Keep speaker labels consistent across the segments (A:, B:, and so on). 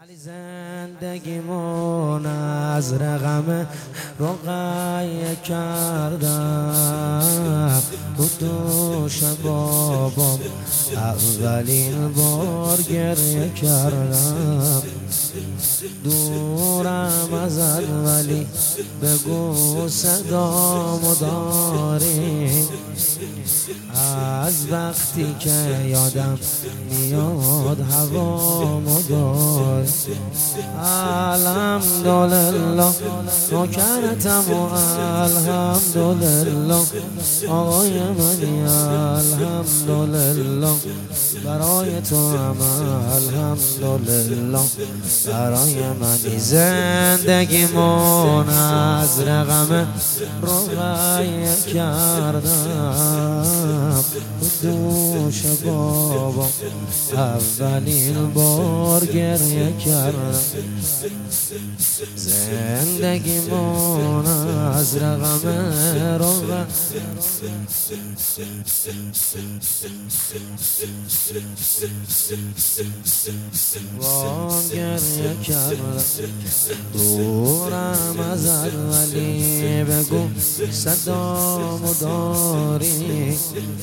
A: زندگیمون از رقم رقیه کردم تو دوش بابام اولین بار گریه کردم. دورم ازت ولی بگو صدامو داری، از وقتی که یادم میاد هوامو داری. الحمدلله نوکرتم و الحمدلله آقای منی، الحمدلله برای تو هم الحمدلله برای منی. زندگیمون از رقم رقیه کردم تو دوش بابا اولین بار گریه کردم. زندگیمون از رقم رقیه وان گریه کردم. دورم ازت ولی بگو صدامو داری،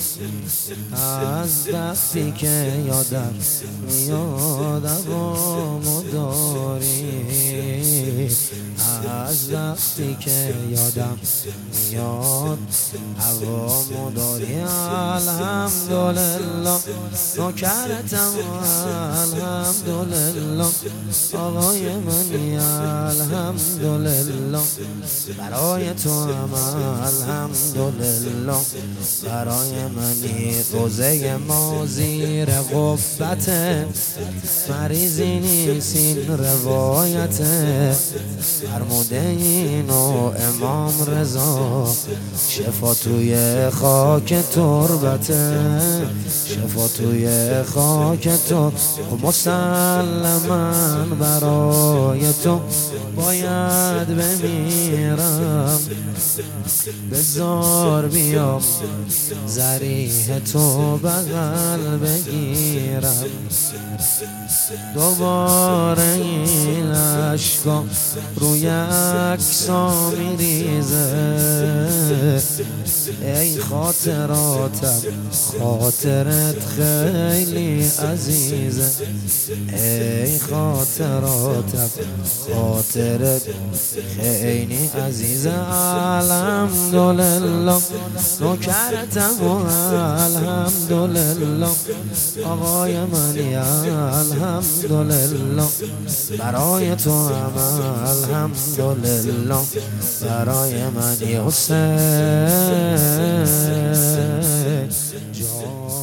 A: از وقتی که یادم میاد هوامو داری، از وقتی که یادم میاد هوامو داری. الحمدلله نوکرتم الحمدلله آقای منی، الحمدلله برای تو هم الحمدلله برای منی. روزه ما زیر قبته مریضی نیست این روایته، فرموده اینو امام رضا شفا توی خاک تربته، شفا توی خاک تو. مسلما برای تو باید بمیرم، بذار بیام ضریح تو بغل بگیرم. دوباره این عشقا روی عکسا میریزه، ای خاطراتم خاطرت خیلی عزیزه، ای خاطراتم خاطرت خیلی عزیزه. الحمدلله نوکرتم و الحمدلله آقای منی، الحمدلله برای تو هم الحمدلله برای منی. حسین جان